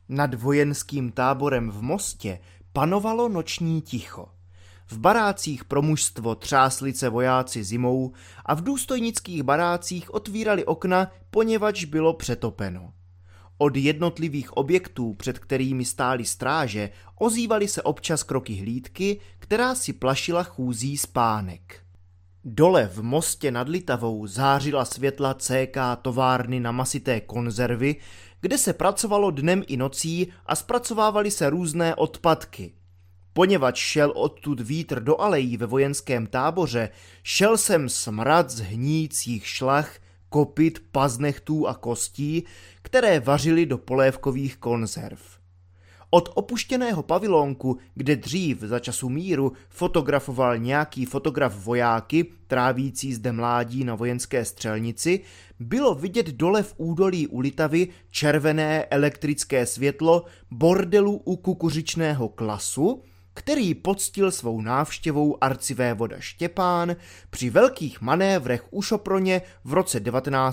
Nad vojenským táborem v Mostě panovalo noční ticho. V barácích pro mužstvo třásli se vojáci zimou a v důstojnických barácích otvírali okna, poněvadž bylo přetopeno. Od jednotlivých objektů, před kterými stály stráže, ozývaly se občas kroky hlídky, která si plašila chůzí spánek. Dole v Mostě nad Litavou zářila světla CK továrny na masité konzervy, kde se pracovalo dnem i nocí a zpracovávaly se různé odpadky. Poněvadž šel odtud vítr do alejí ve vojenském táboře, šel sem smrad z hníjících šlach, kopyt, paznechtů a kostí, které vařily do polévkových konzerv. Od opuštěného pavilonku, kde dřív za času míru fotografoval nějaký fotograf vojáky, trávící zde mládí na vojenské střelnici, bylo vidět dole v údolí u Litavy červené elektrické světlo bordelu u kukuřičného klasu, který poctil svou návštěvou arcivévoda Štěpán při velkých manévrech u Šoproně v roce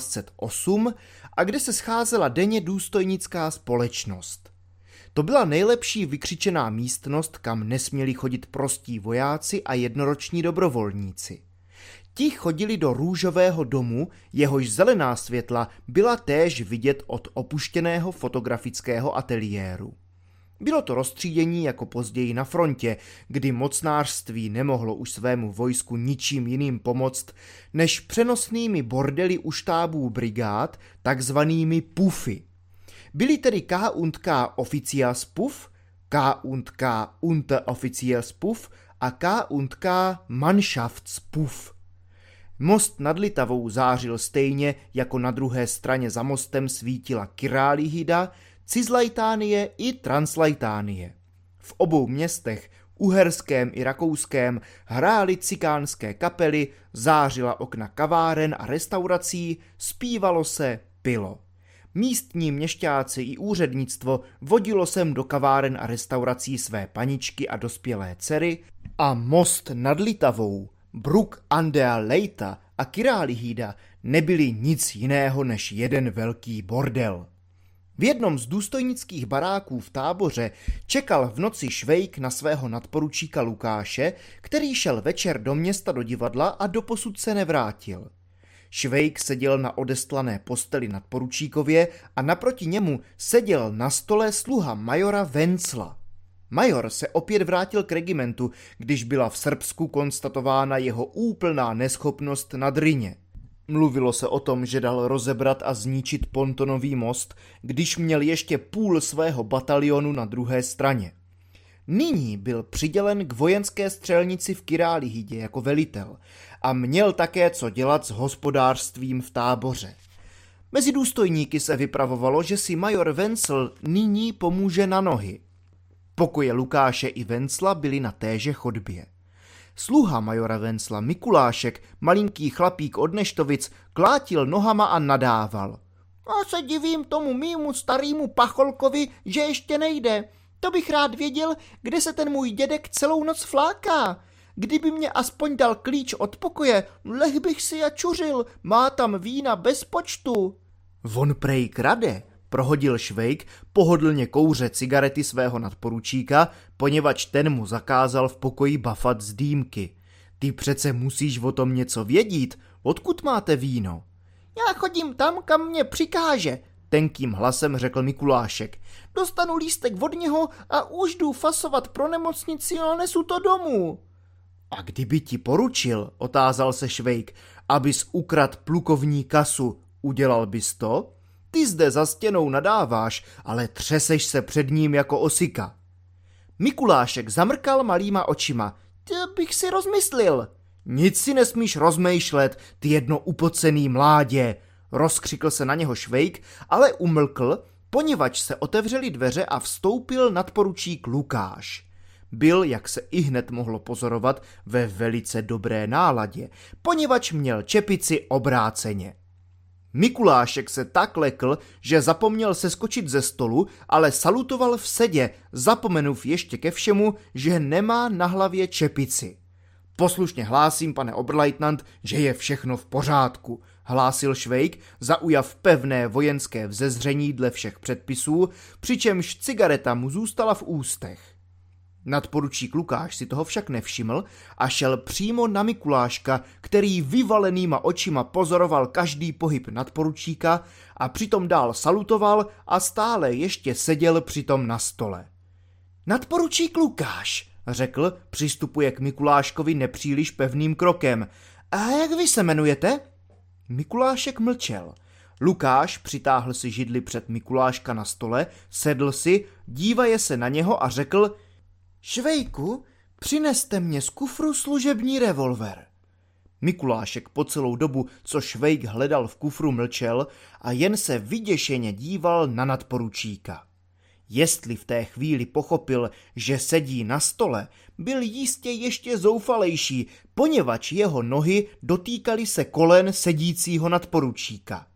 1908 a kde se scházela denně důstojnická společnost. To byla nejlepší vykřičená místnost, kam nesměli chodit prostí vojáci a jednoroční dobrovolníci. Ti chodili do růžového domu, jehož zelená světla byla též vidět od opuštěného fotografického ateliéru. Bylo to roztřídění jako později na frontě, kdy mocnářství nemohlo už svému vojsku ničím jiným pomoct, než přenosnými bordely u štábů brigád, takzvanými pufy. Byly tedy K&K Offizielspuff, K&K Unteroffizielspuff a K&K Mannschaftspuff. Most nad Litavou zářil stejně, jako na druhé straně za mostem svítila Királihida, Cisleitanie i Transleitanie. V obou městech, uherském i rakouském, hrály cikánské kapely, zářila okna kaváren a restaurací, zpívalo se, pilo. Místní měšťáci i úřednictvo vodilo sem do kaváren a restaurací své paničky a dospělé dcery a most nad Litavou, Bruk an der Leita a Királihida nebyly nic jiného než jeden velký bordel. V jednom z důstojnických baráků v táboře čekal v noci Švejk na svého nadporučíka Lukáše, který šel večer do města do divadla a doposud se nevrátil. Švejk seděl na odestlané posteli nadporučíkově a naproti němu seděl na stole sluha majora Vencla. Major se opět vrátil k regimentu, když byla v Srbsku konstatována jeho úplná neschopnost na Dryně. Mluvilo se o tom, že dal rozebrat a zničit pontonový most, když měl ještě půl svého batalionu na druhé straně. Nyní byl přidělen k vojenské střelnici v Királihidě jako velitel a měl také co dělat s hospodářstvím v táboře. Mezi důstojníky se vypravovalo, že si major Vencel nyní pomůže na nohy. Pokoje Lukáše i Vencla byly na téže chodbě. Sluha majora Vencla Mikulášek, malinký chlapík od Neštovic, klátil nohama a nadával. A se divím tomu mýmu starýmu pacholkovi, že ještě nejde. To bych rád věděl, kde se ten můj dědek celou noc fláká. Kdyby mě aspoň dal klíč od pokoje, leh bych si a čuřil, má tam vína bez počtu. Von prej krade, prohodil Švejk, pohodlně kouře cigarety svého nadporučíka, poněvadž ten mu zakázal v pokoji bafat z dýmky. Ty přece musíš o tom něco vědít, odkud máte víno? Já chodím tam, kam mě přikáže, tenkým hlasem řekl Mikulášek. Dostanu lístek od něho a už jdu fasovat pro nemocnici a nesu to domů. A kdyby ti poručil, otázal se Švejk, abys ukrad plukovní kasu, udělal bys to? Ty zde za stěnou nadáváš, ale třeseš se před ním jako osika. Mikulášek zamrkal malýma očima. To bych si rozmyslil. Nic si nesmíš rozmýšlet, ty jedno upocený mládě, rozkřikl se na něho Švejk, ale umlkl, poněvadž se otevřely dveře a vstoupil nadporučík Lukáš. Byl, jak se ihned mohlo pozorovat, ve velice dobré náladě, poněvadž měl čepici obráceně. Mikulášek se tak lekl, že zapomněl seskočit ze stolu, ale salutoval v sedě, zapomenув ještě ke všemu, že nemá na hlavě čepici. Poslušně hlásím, pane oberleutnant, že je všechno v pořádku, hlásil Švejk, zaujav pevné vojenské vzezření dle všech předpisů, přičemž cigareta mu zůstala v ústech. Nadporučík Lukáš si toho však nevšiml a šel přímo na Mikuláška, který vyvalenýma očima pozoroval každý pohyb nadporučíka a přitom dál salutoval a stále ještě seděl přitom na stole. Nadporučík Lukáš, řekl, přistupuje k Mikuláškovi nepříliš pevným krokem. A jak vy se jmenujete? Mikulášek mlčel. Lukáš přitáhl si židli před Mikuláška na stole, sedl si, dívaje se na něho a řekl: Švejku, přineste mě z kufru služební revolver. Mikulášek po celou dobu, co Švejk hledal v kufru, mlčel a jen se vyděšeně díval na nadporučíka. Jestli v té chvíli pochopil, že sedí na stole, byl jistě ještě zoufalejší, poněvadž jeho nohy dotýkaly se kolen sedícího nadporučíka.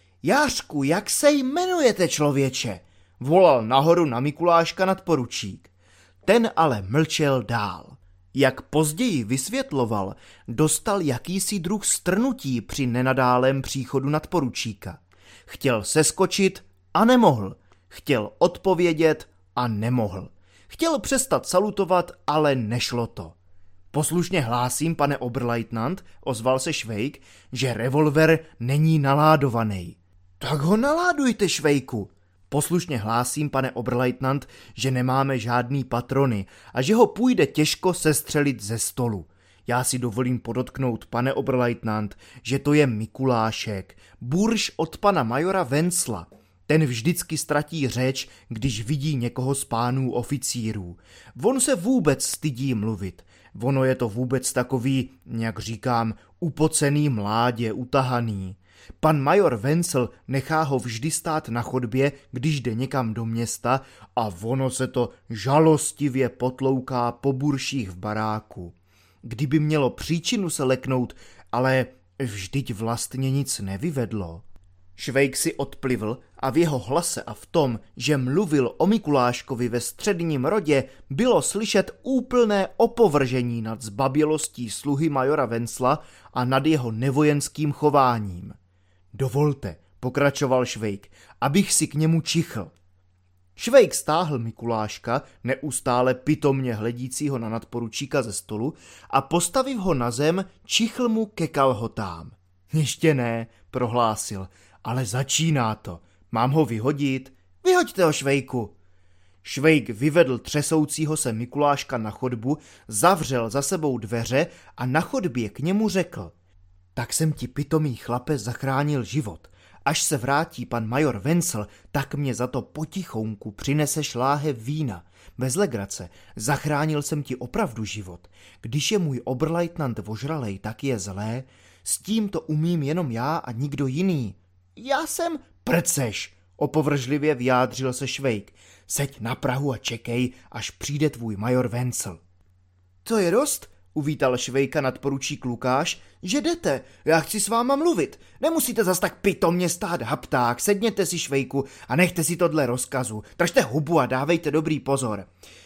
Jářku, jak se jmenujete, člověče? Volal nahoru na Mikuláška nadporučík. Ten ale mlčel dál. Jak později vysvětloval, dostal jakýsi druh strnutí při nenadálém příchodu nadporučíka. Chtěl seskočit a nemohl. Chtěl odpovědět a nemohl. Chtěl přestat salutovat, ale nešlo to. Poslušně hlásím, pane oberleutnant, ozval se Švejk, že revolver není naládovaný. Tak ho naládujte, Švejku. Poslušně hlásím, pane oberleutnant, že nemáme žádný patrony a že ho půjde těžko sestřelit ze stolu. Já si dovolím podotknout, pane oberleutnant, že to je Mikulášek, burš od pana majora Vencla. Ten vždycky ztratí řeč, když vidí někoho z pánů oficírů. On se vůbec stydí mluvit. Ono je to vůbec takový, jak říkám, upocený mládě, utahaný. Pan major Vencel nechá ho vždy stát na chodbě, když jde někam do města a ono se to žalostivě potlouká po burších v baráku. Kdyby mělo příčinu se leknout, ale vždyť vlastně nic nevyvedlo. Švejk si odplivl a v jeho hlase a v tom, že mluvil o Mikuláškovi ve středním rodě, bylo slyšet úplné opovržení nad zbabělostí sluhy majora Vencla a nad jeho nevojenským chováním. Dovolte, pokračoval Švejk, abych si k němu čichl. Švejk stáhl Mikuláška, neustále pitomně hledícího na nadporučíka ze stolu, a postavив ho na zem, čichl mu ke kalhotám. Ještě ne, prohlásil, ale začíná to. Mám ho vyhodit? Vyhoďte ho, Švejku. Švejk vyvedl třesoucího se Mikuláška na chodbu, zavřel za sebou dveře a na chodbě k němu řekl: Tak jsem ti, pitomý chlape, zachránil život. Až se vrátí pan major Vencel, tak mě za to potichounku přineseš láhev vína. Bez legrace, zachránil jsem ti opravdu život. Když je můj oberleutnant ožralej, tak je zlé. S tím to umím jenom já a nikdo jiný. Já jsem prceš, opovržlivě vyjádřil se Švejk. Seď na prahu a čekej, až přijde tvůj major Vencel. To je dost, uvítal Švejka nadporučík Lukáš, že jdete, já chci s váma mluvit. Nemusíte zas tak pitomně stát hapták, sedněte si, Švejku, a nechte si to dle rozkazu. Držte hubu a dávejte dobrý pozor.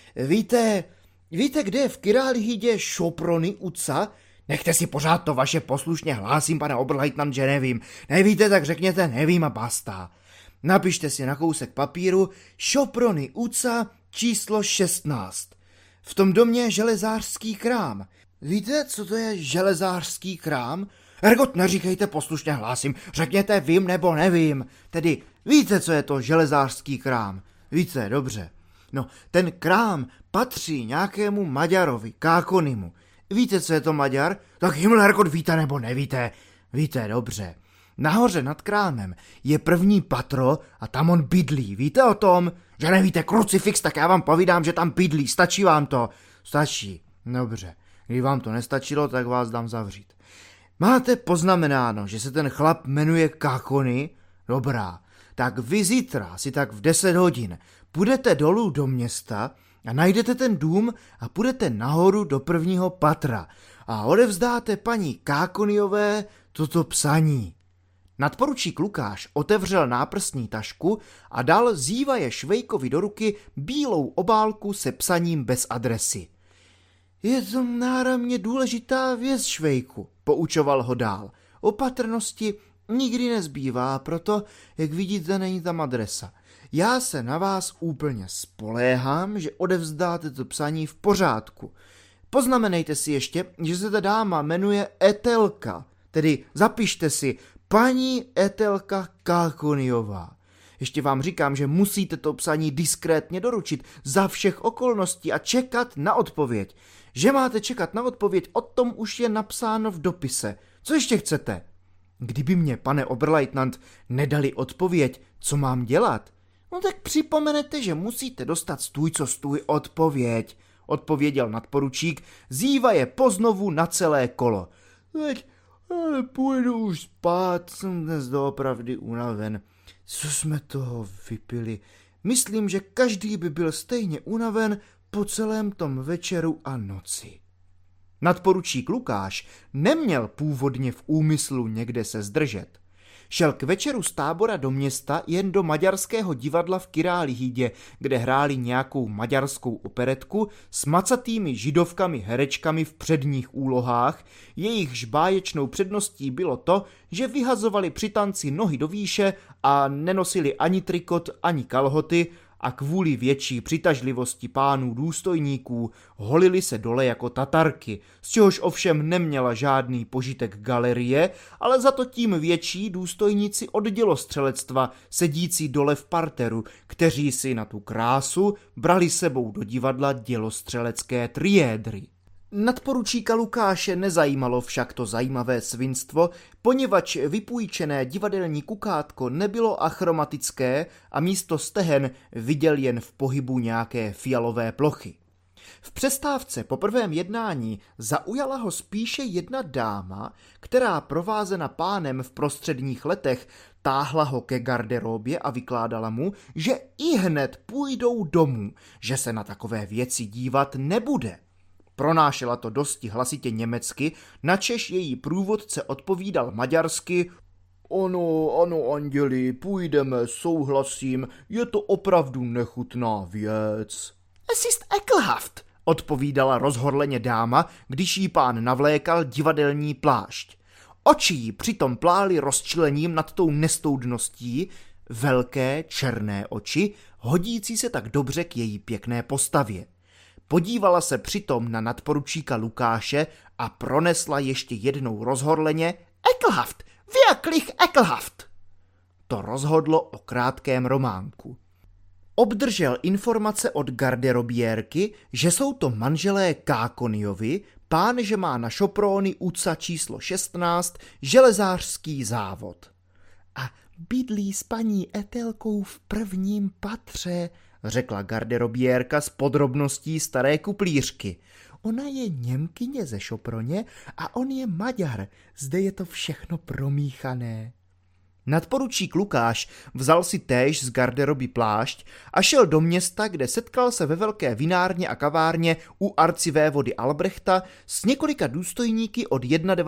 Víte, kde je v Királhydě Šoprony Uca? Nechte si pořád to vaše, poslušně hlásím, pane oberleutnant, že nevím. Nevíte, tak řekněte nevím a basta. Napište si na kousek papíru Šoprony Uca číslo 16. V tom domě je železářský krám. Víte, co to je železářský krám? Ergot, neříkejte, poslušně hlásím, řekněte vím nebo nevím. Tedy víte, co je to železářský krám? Víte, dobře. No, ten krám patří nějakému Maďarovi, Kákonimu. Víte, co je to Maďar? Tak Himmelherrgott, víte nebo nevíte? Víte, dobře. Nahoře nad krámem je první patro a tam on bydlí. Víte o tom? Že nevíte krucifix, tak já vám povídám, že tam bydlí. Stačí vám to? Stačí. Dobře. Když vám to nestačilo, tak vás dám zavřít. Máte poznamenáno, že se ten chlap jmenuje Kákony? Dobrá. Tak vy zítra si tak v 10 hodin půjdete dolů do města a najdete ten dům a půjdete nahoru do prvního patra a odevzdáte paní Kákonyové toto psaní. Nadporučík Lukáš otevřel náprstní tašku a dal zívaje Švejkovi do ruky bílou obálku se psaním bez adresy. Je to náramně důležitá věc, Švejku, poučoval ho dál. Opatrnosti nikdy nezbývá, proto, jak vidíte, není tam adresa. Já se na vás úplně spoléhám, že odevzdáte to psaní v pořádku. Poznamenejte si ještě, že se ta dáma jmenuje Etelka, tedy zapište si paní Etelka Kákoniová. Ještě vám říkám, že musíte to psaní diskrétně doručit za všech okolností a čekat na odpověď. Že máte čekat na odpověď, o tom už je napsáno v dopise. Co ještě chcete? Kdyby mě, pane oberleutnant, nedali odpověď, co mám dělat? No tak připomenete, že musíte dostat stůj co stůj odpověď, odpověděl nadporučík, zívaje poznovu na celé kolo. Teď půjdu už spát, jsem dnes doopravdy unaven. Co jsme toho vypili? Myslím, že každý by byl stejně unaven po celém tom večeru a noci. Nadporučík Lukáš neměl původně v úmyslu někde se zdržet. Šel k večeru z Tábora do města jen do maďarského divadla v Királyhídě, kde hráli nějakou maďarskou operetku s macatými židovkami herečkami v předních úlohách, jejichž báječnou předností bylo to, že vyhazovali při tanci nohy do výše a nenosili ani trikot, ani kalhoty a kvůli větší přitažlivosti pánů důstojníků holili se dole jako tatarky, z čehož ovšem neměla žádný požitek galerie, ale za to tím větší důstojníci od dělostřelectva sedící dole v parteru, kteří si na tu krásu brali sebou do divadla dělostřelecké triédry. Nadporučíka Lukáše nezajímalo však to zajímavé svinstvo, poněvadž vypůjčené divadelní kukátko nebylo achromatické a místo stehen viděl jen v pohybu nějaké fialové plochy. V přestávce po prvém jednání zaujala ho spíše jedna dáma, která provázena pánem v prostředních letech táhla ho ke garderobě a vykládala mu, že ihned půjdou domů, že se na takové věci dívat nebude. Pronášela to dosti hlasitě německy, načež její průvodce odpovídal maďarsky: Ano, anděli, půjdeme, souhlasím, je to opravdu nechutná věc. Es ist ekelhaft, odpovídala rozhorleně dáma, když jí pán navlékal divadelní plášť. Oči jí přitom plály rozčilením nad tou nestoudností, velké černé oči, hodící se tak dobře k její pěkné postavě. Podívala se přitom na nadporučíka Lukáše a pronesla ještě jednou rozhorleně: Ekelhaft, wirklich ekelhaft. To rozhodlo o krátkém románku. Obdržel informace od garderobiérky, že jsou to manželé Kákoniovi, pán, že má na šopróny uca číslo 16 železářský závod. A bydlí s paní Etelkou v prvním patře, řekla garderobiérka s podrobností staré kuplířky. Ona je Němkyně ze Šoproně a on je Maďar, zde je to všechno promíchané. Nadporučík Lukáš vzal si též z garderoby plášť a šel do města, kde setkal se ve velké vinárně a kavárně u arcivévody Albrechta s několika důstojníky od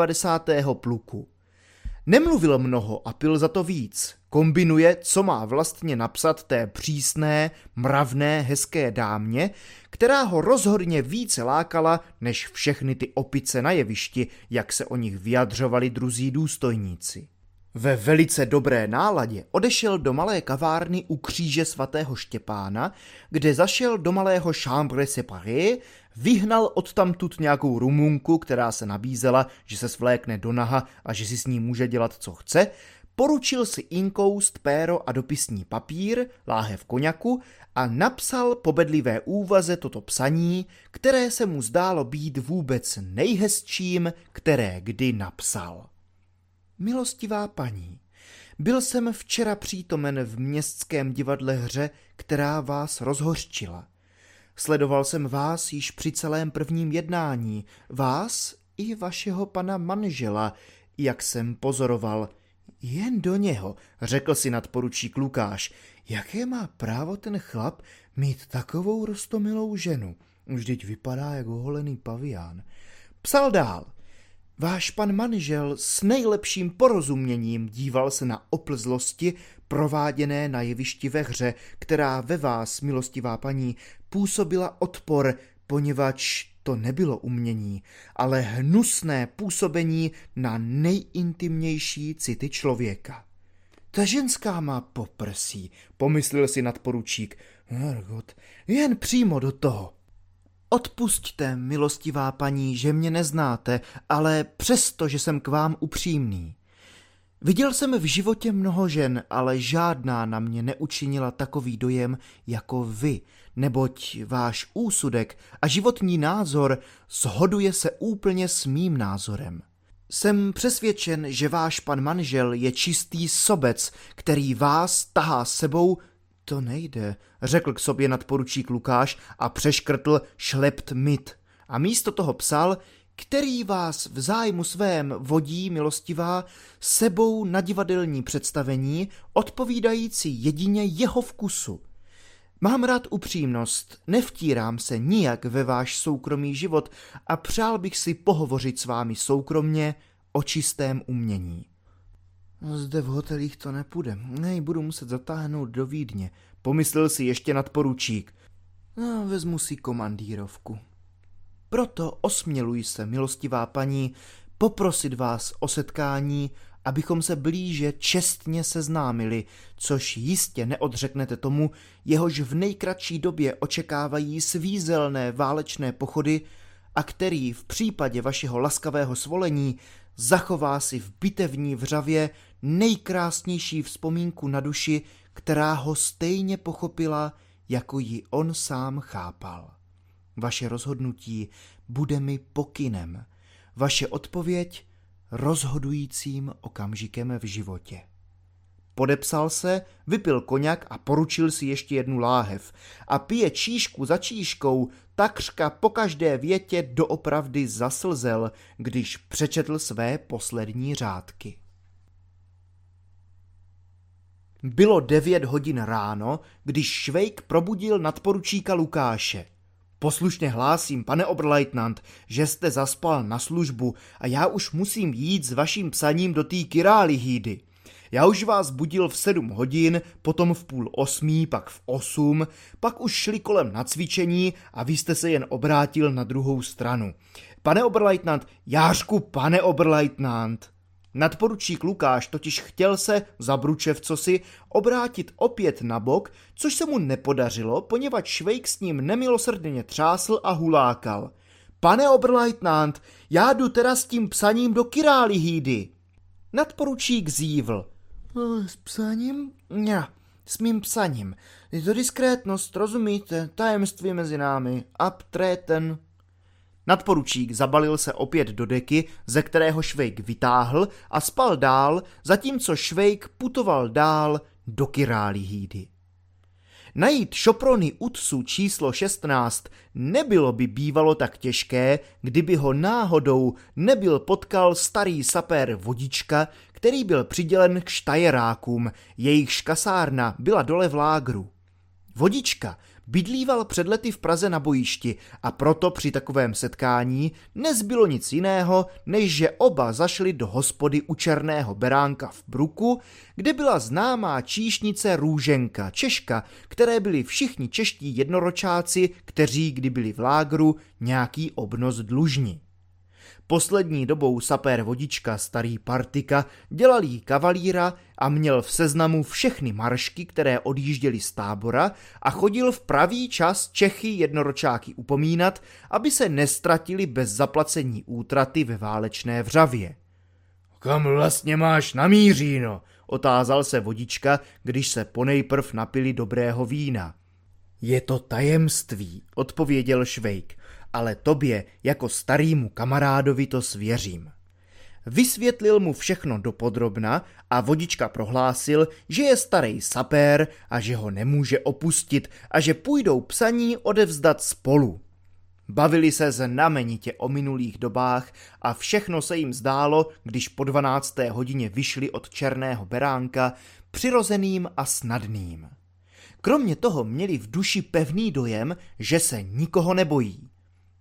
91. pluku. Nemluvil mnoho a pil za to víc. Kombinuje, co má vlastně napsat té přísné, mravné, hezké dámě, která ho rozhodně více lákala než všechny ty opice na jevišti, jak se o nich vyjadřovali druzí důstojníci. Ve velice dobré náladě odešel do malé kavárny u kříže svatého Štěpána, kde zašel do malého chambre séparé, vyhnal odtamtud nějakou rumunku, která se nabízela, že se svlékne do naha a že si s ní může dělat, co chce, poručil si inkoust, péro a dopisní papír, láhev koňaku a napsal po bedlivé úvaze toto psaní, které se mu zdálo být vůbec nejhezčím, které kdy napsal. Milostivá paní, byl jsem včera přítomen v městském divadle hře, která vás rozhořčila. Sledoval jsem vás již při celém prvním jednání, vás i vašeho pana manžela, jak jsem pozoroval. Jen do něho, řekl si nadporučík Lukáš, jaké má právo ten chlap mít takovou roztomilou ženu. Vždyť vypadá jako holený pavián. Psal dál. Váš pan manžel s nejlepším porozuměním díval se na oplzlosti prováděné na jevišti ve hře, která ve vás, milostivá paní, působila odpor, poněvadž to nebylo umění, ale hnusné působení na nejintimnější city člověka. Ta ženská má poprsí, pomyslel si nadporučík. Margot, jen přímo do toho. Odpusťte, milostivá paní, že mě neznáte, ale přesto, že jsem k vám upřímný. Viděl jsem v životě mnoho žen, ale žádná na mě neučinila takový dojem jako vy, neboť váš úsudek a životní názor shoduje se úplně s mým názorem. Jsem přesvědčen, že váš pan manžel je čistý sobec, který vás tahá s sebou. To nejde, řekl k sobě nadporučík Lukáš a přeškrtl šlept mit. A místo toho psal, který vás v zájmu svém vodí, milostivá, sebou na divadelní představení, odpovídající jedině jeho vkusu. Mám rád upřímnost, nevtírám se nijak ve váš soukromý život a přál bych si pohovořit s vámi soukromně o čistém umění. Zde v hotelích to nepůjde, budu muset zatáhnout do Vídně, pomyslel si ještě nadporučík. Vezmu si komandírovku. Proto osměluji se, milostivá paní, poprosit vás o setkání, abychom se blíže čestně seznámili, což jistě neodřeknete tomu, jehož v nejkratší době očekávají svízelné válečné pochody a který v případě vašeho laskavého svolení zachová si v bitevní vřavě nejkrásnější vzpomínku na duši, která ho stejně pochopila, jako ji on sám chápal. Vaše rozhodnutí bude mi pokynem, vaše odpověď rozhodujícím okamžikem v životě. Podepsal se, vypil koňak a poručil si ještě jednu láhev a pije číšku za číškou, takřka po každé větě doopravdy zaslzel, když přečetl své poslední řádky. Bylo 9 hodin ráno, když Švejk probudil nadporučíka Lukáše. Poslušně hlásím, pane Oberleutnant, že jste zaspal na službu a já už musím jít s vaším psaním do té Kyrálihýdy. Já už vás budil v 7 hodin, potom v 7:30, pak v 8, pak už šli kolem na cvičení a vy jste se jen obrátil na druhou stranu. Pane Oberleutnant, Jářku, pane Oberleutnant. Nadporučík Lukáš totiž chtěl se, zabručev cosi, obrátit opět na bok, což se mu nepodařilo, poněvadž Švejk s ním nemilosrdně třásl a hulákal. Pane Oberleutnant, já jdu teda s tím psaním do Kyrálihýdy. Nadporučík zívl. S psaním? Ja, s mým psaním. Je to diskrétnost, rozumíte, tajemství mezi námi, abtreten. Nadporučík zabalil se opět do deky, ze kterého Švejk vytáhl a spal dál, zatímco Švejk putoval dál do Kyrálihýdy. Najít šoprony Utsu číslo 16 nebylo by bývalo tak těžké, kdyby ho náhodou nebyl potkal starý sapér Vodička, který byl přidělen k štajerákům, jejichž kasárna byla dole v lágru. Vodička bydlíval před lety v Praze na bojišti a proto při takovém setkání nezbylo nic jiného, než že oba zašli do hospody u Černého beránka v Bruku, kde byla známá číšnice Růženka, Češka, které byli všichni čeští jednoročáci, kteří kdy byli v lágru nějaký obnos dlužni. Poslední dobou sapér Vodička, starý partika, dělal jí kavalíra a měl v seznamu všechny maršky, které odjížděly z tábora a chodil v pravý čas Čechy jednoročáky upomínat, aby se nestratili bez zaplacení útraty ve válečné vřavě. Kam vlastně máš namíříno? Otázal se Vodička, když se ponejprv napili dobrého vína. Je to tajemství, odpověděl Švejk, ale tobě jako starýmu kamarádovi to svěřím. Vysvětlil mu všechno dopodrobna a Vodička prohlásil, že je starý sapér a že ho nemůže opustit a že půjdou psaní odevzdat spolu. Bavili se znamenitě o minulých dobách a všechno se jim zdálo, když po 12. hodině vyšli od Černého beránka, přirozeným a snadným. Kromě toho měli v duši pevný dojem, že se nikoho nebojí.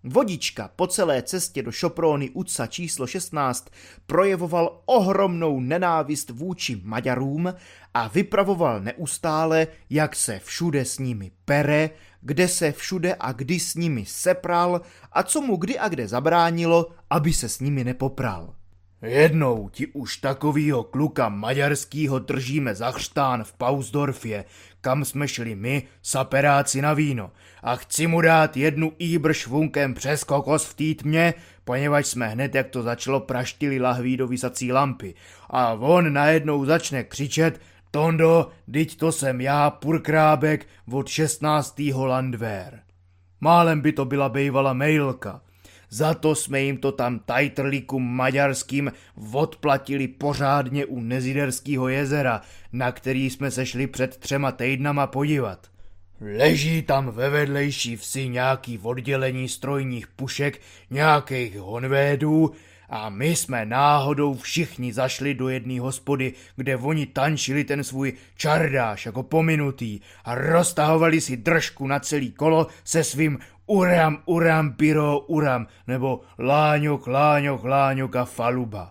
Vodička po celé cestě do šopróny Uca číslo 16 projevoval ohromnou nenávist vůči Maďarům a vypravoval neustále, jak se všude s nimi pere, kde se všude a kdy s nimi sepral a co mu kdy a kde zabránilo, aby se s nimi nepopral. Jednou ti už takovýho kluka maďarskýho držíme za chřtán v Pausdorfě, kam jsme šli my, saperáci na víno, a chci mu dát jednu íbrž vunkem přes kokos v té tmě, poněvadž jsme hned, jak to začalo, praštili lahví do visací lampy. A on najednou začne křičet: Tondo, dyť to jsem já, purkrábek od 16. Landwehr. Málem by to byla bejvala mejlka. Za to jsme jim to tam tajtrlíkům maďarským odplatili pořádně u Neziderského jezera, na který jsme se šli před 3 týdnama podívat. Leží tam ve vedlejší vsi nějaký oddělení strojních pušek, nějakých honvédů, a my jsme náhodou všichni zašli do jedné hospody, kde oni tančili ten svůj čardáš jako pominutý a roztahovali si držku na celý kolo se svým uram, piro, uram, nebo láňok a faluba.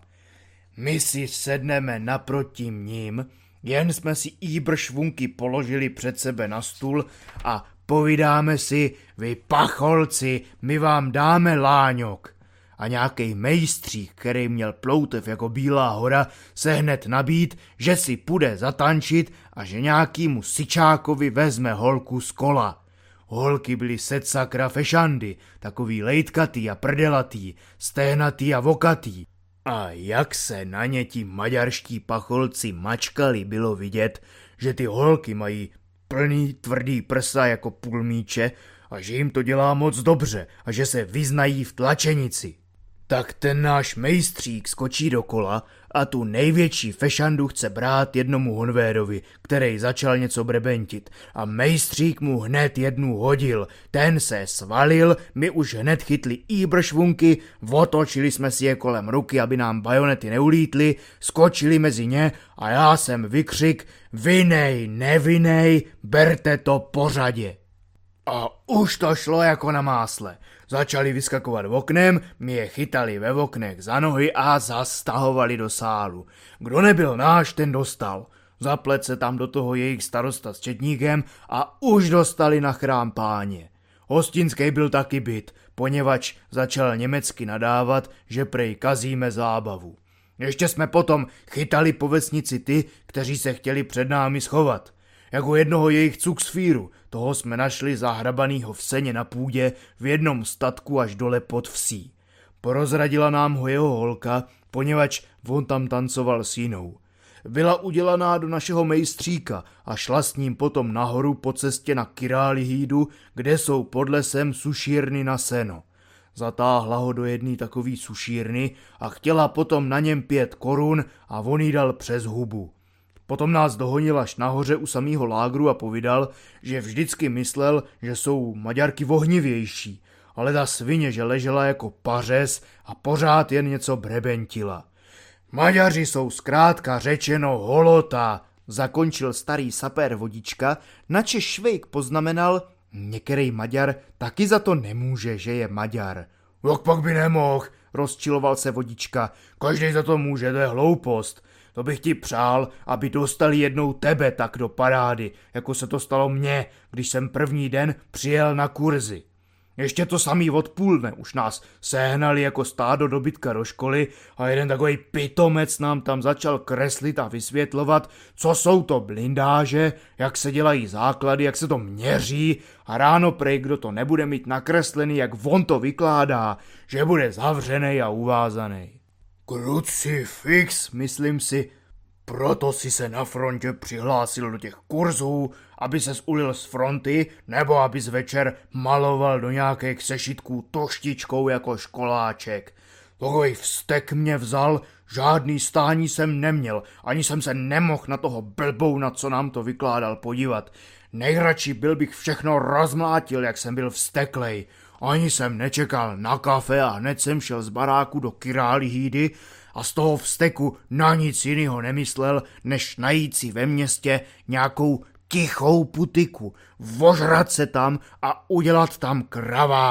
My si sedneme naproti ním, jen jsme si íbrž vunky položili před sebe na stůl a povídáme si: vy pacholci, my vám dáme láňok. A nějakej mejstřík, který měl ploutev jako Bílá hora, se hned nabít, že si půjde zatančit a že nějakýmu sičákovi vezme holku z kola. Holky byly sedsakra fešandy, takový lejtkatý a prdelatý, stehnatý a vokatý. A jak se na ně ti maďarští pacholci mačkali, bylo vidět, že ty holky mají plný tvrdý prsa jako půlmíče a že jim to dělá moc dobře a že se vyznají v tlačenici. Tak ten náš mejstřík skočí do kola a tu největší fešandu chce brát jednomu honvédovi, který začal něco brebentit, a mejstřík mu hned jednu hodil. Ten se svalil, my už hned chytli íbršvunky, otočili jsme si je kolem ruky, aby nám bajonety neulítly, skočili mezi ně a já jsem vykřik: vinej, nevinej, berte to pořadě. A už to šlo jako na másle. Začali vyskakovat oknem, my je chytali ve oknech za nohy a zastahovali do sálu. Kdo nebyl náš, ten dostal. Zaplet se tam do toho jejich starosta s četníkem a už dostali na chrám páně. Hostinský byl taky byt, poněvadž začal německy nadávat, že prej kazíme zábavu. Ještě jsme potom chytali po vesnici ty, kteří se chtěli před námi schovat. Jako jednoho jejich cuksfíru, toho jsme našli zahrabanýho v seně na půdě v jednom statku až dole pod vsí. Porozradila nám ho jeho holka, poněvadž on tam tancoval s jinou. Byla udělaná do našeho mejstříka a šla s ním potom nahoru po cestě na Királihlídu, kde jsou pod lesem sušírny na seno. Zatáhla ho do jedné takové sušírny a chtěla potom na něm 5 korun a on jí dal přes hubu. Potom nás dohonil až nahoře u samého lágru a povídal, že vždycky myslel, že jsou Maďarky vohnivější, ale ta svině, že ležela jako pařez a pořád jen něco brebentila. Maďaři jsou zkrátka řečeno holota, zakončil starý sapér Vodička, načež Švejk poznamenal: některý Maďar taky za to nemůže, že je Maďar. Jak pak by nemohl, rozčiloval se Vodička, každý za to může, to je hloupost. To bych ti přál, aby dostali jednou tebe tak do parády, jako se to stalo mně, když jsem první den přijel na kurzy. Ještě to samý odpoledne už nás sehnali jako stádo dobytka do školy a jeden takový pitomec nám tam začal kreslit a vysvětlovat, co jsou to blindáže, jak se dělají základy, jak se to měří, a ráno prej, kdo to nebude mít nakreslený, jak on to vykládá, že bude zavřenej a uvázaný. Krucifix, myslím si, proto si se na frontě přihlásil do těch kurzů, aby ses ulil z fronty, nebo abys večer maloval do nějakých sešitků toštičkou jako školáček. Takovej vztek mě vzal, žádný stání jsem neměl, ani jsem se nemohl na toho blbouna, co nám to vykládal, podívat. Nejradši byl bych všechno rozmlátil, jak jsem byl vzteklej. Ani jsem nečekal na kafe a hned jsem šel z baráku do Királihlídy a z toho vzteku na nic jinýho nemyslel, než najít si ve městě nějakou tichou putiku, vožrat se tam a udělat tam kravál.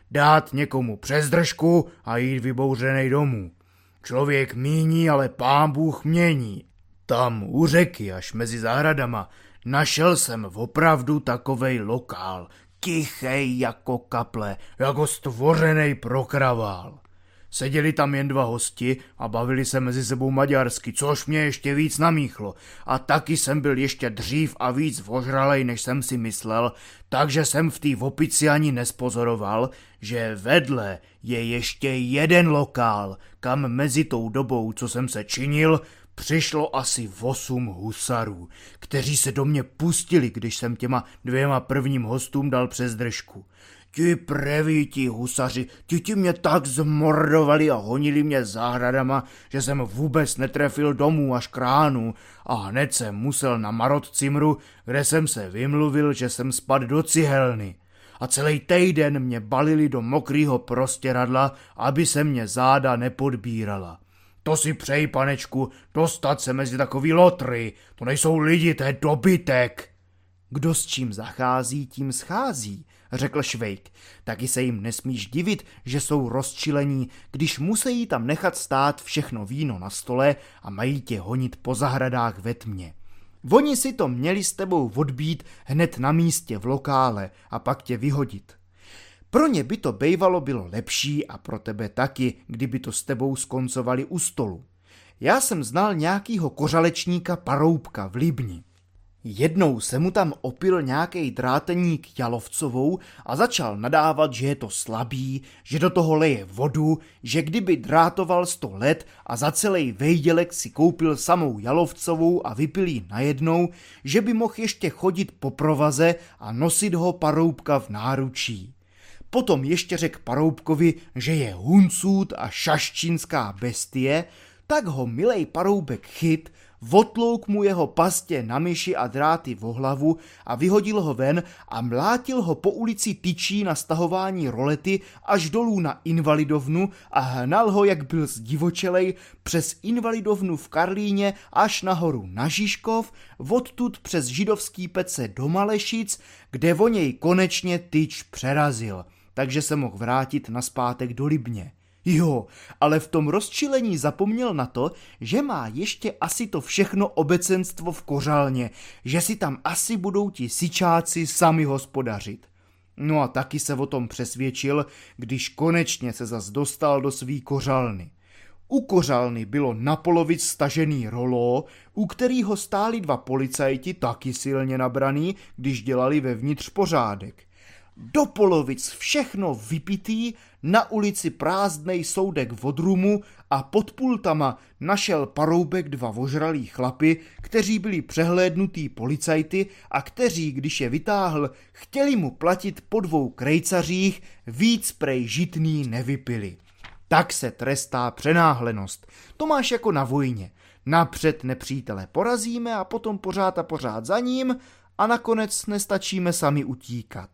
dát někomu přes držku a jít vybouřenej domů. Člověk míní, ale Pán Bůh mění. Tam u řeky až mezi zahradama našel jsem opravdu takovej lokál, tichej jako kaple, jako stvořenej pro kravál. Seděli tam jen 2 hosti a bavili se mezi sebou maďarsky, což mě ještě víc namíchlo. A taky jsem byl ještě dřív a víc ožralej, než jsem si myslel, takže jsem v té opici ani nespozoroval, že vedle je ještě jeden lokál, kam mezi tou dobou, co jsem se činil, přišlo asi 8 husarů, kteří se do mě pustili, když jsem těma 2 prvním hostům dal přes držku. Ti prevíti husaři, ti mě tak zmordovali a honili mě zahradama, že jsem vůbec netrefil domů až k ránu a hned jsem musel na Marotcimru, kde jsem se vymluvil, že jsem spadl do cihelny. A celý týden mě balili do mokrýho prostěradla, aby se mě záda nepodbírala. To si přeji, panečku, dostat se mezi takový lotry, to nejsou lidi, to je dobytek. Kdo s čím zachází, tím schází, řekl Švejk. Taky se jim nesmíš divit, že jsou rozčilení, když musí tam nechat stát všechno víno na stole a mají tě honit po zahradách ve tmě. Oni si to měli s tebou odbít hned na místě v lokále a pak tě vyhodit. Pro ně by to bejvalo bylo lepší a pro tebe taky, kdyby to s tebou skoncovali u stolu. Já jsem znal nějakýho kořalečníka Paroubka v Libni. Jednou se mu tam opil nějaký dráteník Jalovcovou a začal nadávat, že je to slabý, že do toho leje vodu, že kdyby drátoval 100 let a za celý vejdělek si koupil samou Jalovcovou a vypil ji najednou, že by mohl ještě chodit po provaze a nosit ho Paroubka v náručí. Potom ještě řekl Paroubkovi, že je huncút a šaščínská bestie, tak ho milej Paroubek chyt, votlouk mu jeho pastě na myši a dráty vo hlavu a vyhodil ho ven a mlátil ho po ulici tyčí na stahování rolety až dolů na Invalidovnu a hnal ho, jak byl zdivočelej, přes Invalidovnu v Karlíně až nahoru na Žižkov, odtud přes židovský pece do Malešic, kde o něj konečně tyč přerazil, takže se mohl vrátit nazpátek do Libně. Jo, ale v tom rozčilení zapomněl na to, že má ještě asi to všechno obecenstvo v kořalně, že si tam asi budou ti sičáci sami hospodařit. No a taky se o tom přesvědčil, když konečně se zas dostal do svý kořalny. U kořalny bylo na polovic stažený roló, u kterého stáli 2 policajti, taky silně nabraný, když dělali vevnitř pořádek. Do polovic všechno vypitý, na ulici prázdnej soudek vodrumu a pod pultama našel Paroubek 2 ožralý chlapy, kteří byli přehlédnutý policajty a kteří, když je vytáhl, chtěli mu platit po 2 krejcařích, víc prej žitný nevypili. Tak se trestá přenáhlenost. To máš jako na vojně. Napřed nepřítele porazíme a potom pořád a pořád za ním a nakonec nestačíme sami utíkat.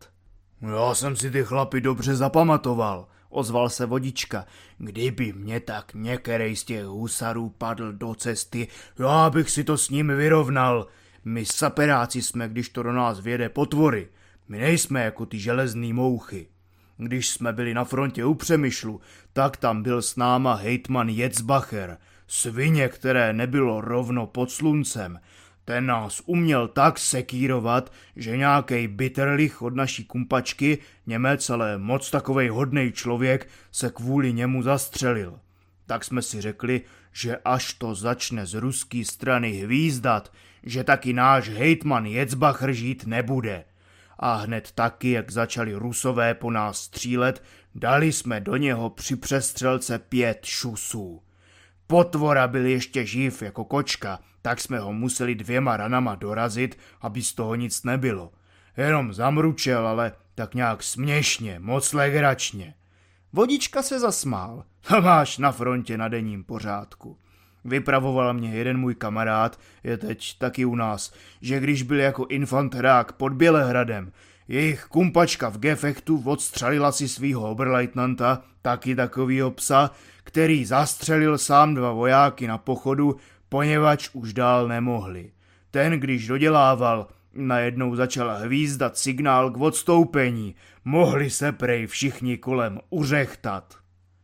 Já jsem si ty chlapy dobře zapamatoval, ozval se Vodička. Kdyby mě tak některý z těch husarů padl do cesty, já bych si to s ním vyrovnal. My saperáci jsme, když to do nás vjede, potvory. My nejsme jako ty železný mouchy. Když jsme byli na frontě u Přemyšlu, tak tam byl s náma hejtman Jecbacher, svině, které nebylo rovno pod sluncem. Ten nás uměl tak sekírovat, že nějakej Bitterlich od naší kumpačky, Němec, ale moc takovej hodnej člověk, se kvůli němu zastřelil. Tak jsme si řekli, že až to začne z ruský strany hvízdat, že taky náš hejtman Jecbacher žít nebude. A hned taky, jak začali Rusové po nás střílet, dali jsme do něho při přestřelce 5 šusů. Potvora byl ještě živ jako kočka, tak jsme ho museli 2 ranama dorazit, aby z toho nic nebylo. Jenom zamručel, ale tak nějak směšně, moc legračně. Vodička se zasmál. To máš na frontě na denním pořádku. Vypravoval mě jeden můj kamarád, je teď taky u nás, že když byl jako infanterák pod Bělehradem, jejich kumpačka v gefektu odstřelila si svýho oberleitnanta, taky takovýho psa, který zastřelil sám 2 vojáky na pochodu, poněvadž už dál nemohli. Ten, když dodělával, Najednou začal hvízdat signál k odstoupení. Mohli se prej všichni kolem uřechtat.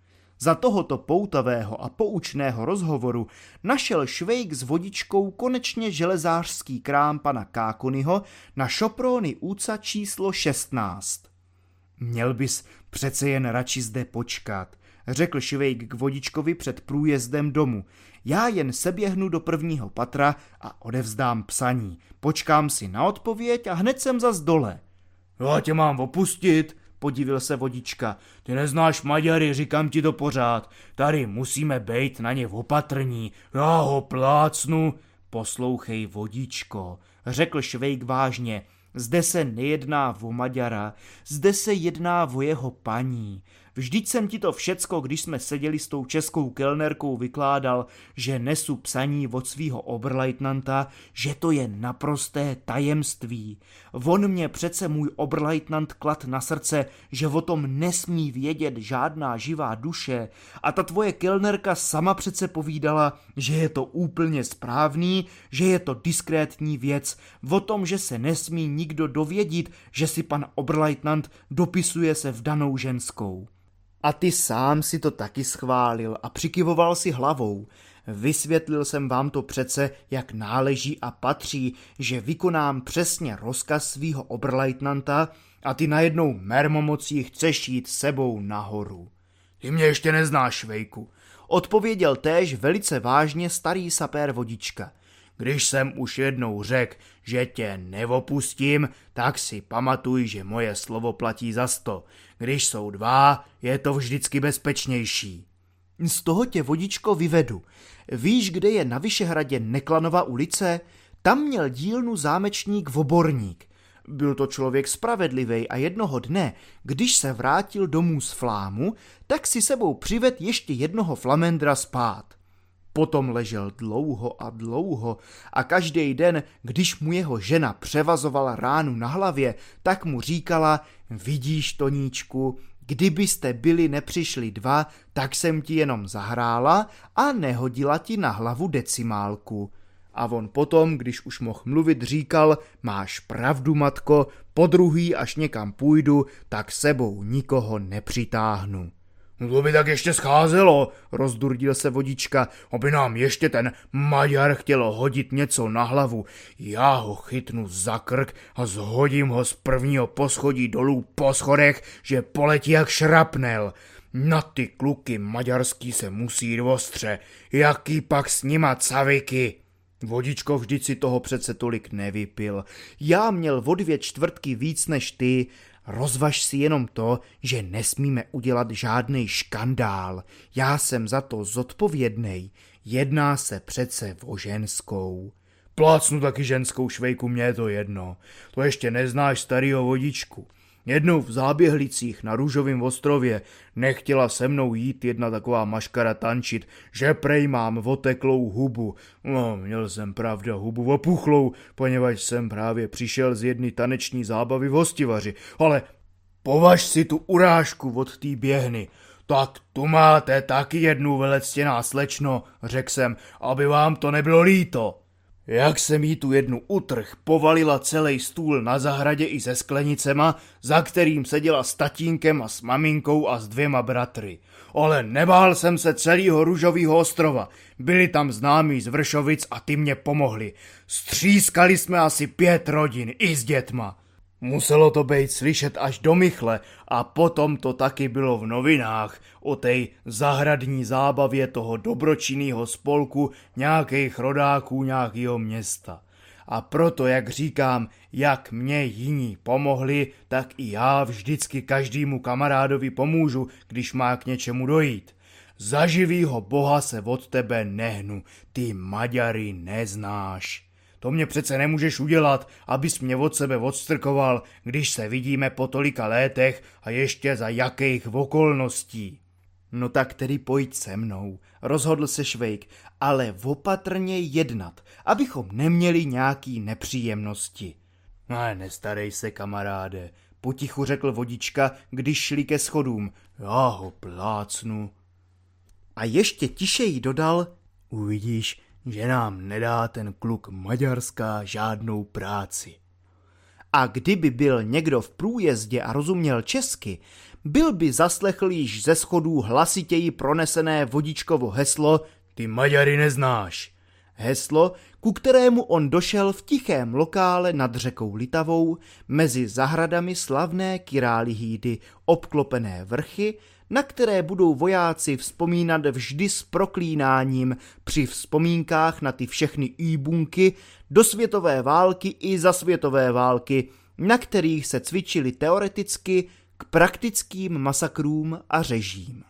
Za tohoto poutavého a poučného rozhovoru našel Švejk s Vodičkou konečně železářský krám pana Kákonyho na Šopróny úca číslo 16. Měl bys přece jen radši zde počkat, řekl Švejk k Vodičkovi před průjezdem domu. Já jen seběhnu do prvního patra a odevzdám psaní. Počkám si na odpověď a hned jsem zas dole. Já tě mám opustit, podivil se Vodička. Ty neznáš Maďary, říkám ti to pořád. Tady musíme bejt na ně opatrní. Já ho plácnu. Poslouchej, Vodičko, řekl Švejk vážně. Zde se nejedná o Maďara, zde se jedná o jeho paní. Vždyť jsem ti to všecko, když jsme seděli s tou českou kelnerkou, vykládal, že nesu psaní od svýho oberleitnanta, že to je naprosté tajemství. On mě přece můj oberleitnant klad na srdce, že o tom nesmí vědět žádná živá duše, a ta tvoje kelnerka sama přece povídala, že je to úplně správný, že je to diskrétní věc, o tom, že se nesmí nikdo dovědět, že si pan oberleitnant dopisuje se vdanou ženskou. A ty sám si to taky schválil a přikyvoval si hlavou. Vysvětlil jsem vám to přece, jak náleží a patří, že vykonám přesně rozkaz svýho oberleitnanta a ty najednou mermomocí chceš jít sebou nahoru. Ty mě ještě neznáš, Švejku, odpověděl též velice vážně starý sapér Vodička. Když jsem už jednou řekl, že tě neopustím, tak si pamatuj, že moje slovo platí za 100. Když jsou 2, je to vždycky bezpečnější. Z toho tě, Vodičko, vyvedu. Víš, kde je na Vyšehradě Neklanova ulice? Tam měl dílnu zámečník Voborník. Byl to člověk spravedlivý a jednoho dne, když se vrátil domů z Flámu, tak si sebou přived ještě jednoho flamendra spát. Potom ležel dlouho a dlouho a každý den, když mu jeho žena převazovala ránu na hlavě, tak mu říkala: vidíš, Toníčku, kdybyste byli nepřišli 2, tak jsem ti jenom zahrála a nehodila ti na hlavu decimálku. A on potom, když už mohl mluvit, říkal: máš pravdu, matko, podruhý, až někam půjdu, tak sebou nikoho nepřitáhnu. No to by tak ještě scházelo, rozdurdil se Vodička, aby nám ještě ten Maďar chtěl hodit něco na hlavu. Já ho chytnu za krk a zhodím ho z prvního poschodí dolů po schodech, že poletí jak šrapnel. Na ty kluky maďarský se musí jít ostře, jaký pak s nima caviky. Vodičko, vždyť si toho přece tolik nevypil. Já měl o 2 čtvrtky víc než ty. Rozvaž si jenom to, že nesmíme udělat žádnej škandál. Já jsem za to zodpovědnej. Jedná se přece o ženskou. Plácnu taky ženskou, Švejku, mně je to jedno. To ještě neznáš starýho Vodičku. Jednou v Záběhlicích na Růžovém ostrově nechtěla se mnou jít jedna taková maškara tančit, že prej mám oteklou hubu. No, měl jsem pravda hubu opuchlou, poněvadž jsem právě přišel z jedné taneční zábavy v Hostivaři. Ale považ si tu urážku od té běhny. Tak tu máte taky jednu velectěná slečno, řekl jsem, aby vám to nebylo líto. Jak jsem jí tu jednu utrh, povalila celý stůl na zahradě i se sklenicema, za kterým seděla s tatínkem a s maminkou a s 2 bratry. Ale nebál jsem se celého Růžového ostrova. Byli tam známí z Vršovic a ty mě pomohli. Střískali jsme asi 5 rodin, i s dětma. Muselo to být slyšet až do Michle a potom to taky bylo v novinách o té zahradní zábavě toho dobročinného spolku nějakých rodáků nějakého města. A proto, jak říkám, jak mě jiní pomohli, tak i já vždycky každému kamarádovi pomůžu, když má k něčemu dojít. Za živýho Boha se od tebe nehnu, ty Maďary neznáš. To mě přece nemůžeš udělat, abys mě od sebe odstrkoval, když se vidíme po tolika létech a ještě za jakých okolností. No tak tedy pojď se mnou, rozhodl se Švejk, ale opatrně jednat, abychom neměli nějaký nepříjemnosti. Nestarej se, kamaráde, potichu řekl Vodička, když šli ke schodům. Já ho plácnu. A ještě tišeji dodal: uvidíš, že nám nedá ten kluk Maďarská žádnou práci. a kdyby byl někdo v průjezdě a rozuměl česky, byl by zaslechl již ze schodů hlasitěji pronesené vodičkovo heslo Ty Maďary neznáš. Heslo, ku kterému on došel v tichém lokále nad řekou Litavou, mezi zahradami slavné Kyrálihýdy, obklopené vrchy, na které budou vojáci vzpomínat vždy s proklínáním při vzpomínkách na ty všechny übunky do světové války i za světové války, na kterých se cvičili teoreticky k praktickým masakrům a řežím.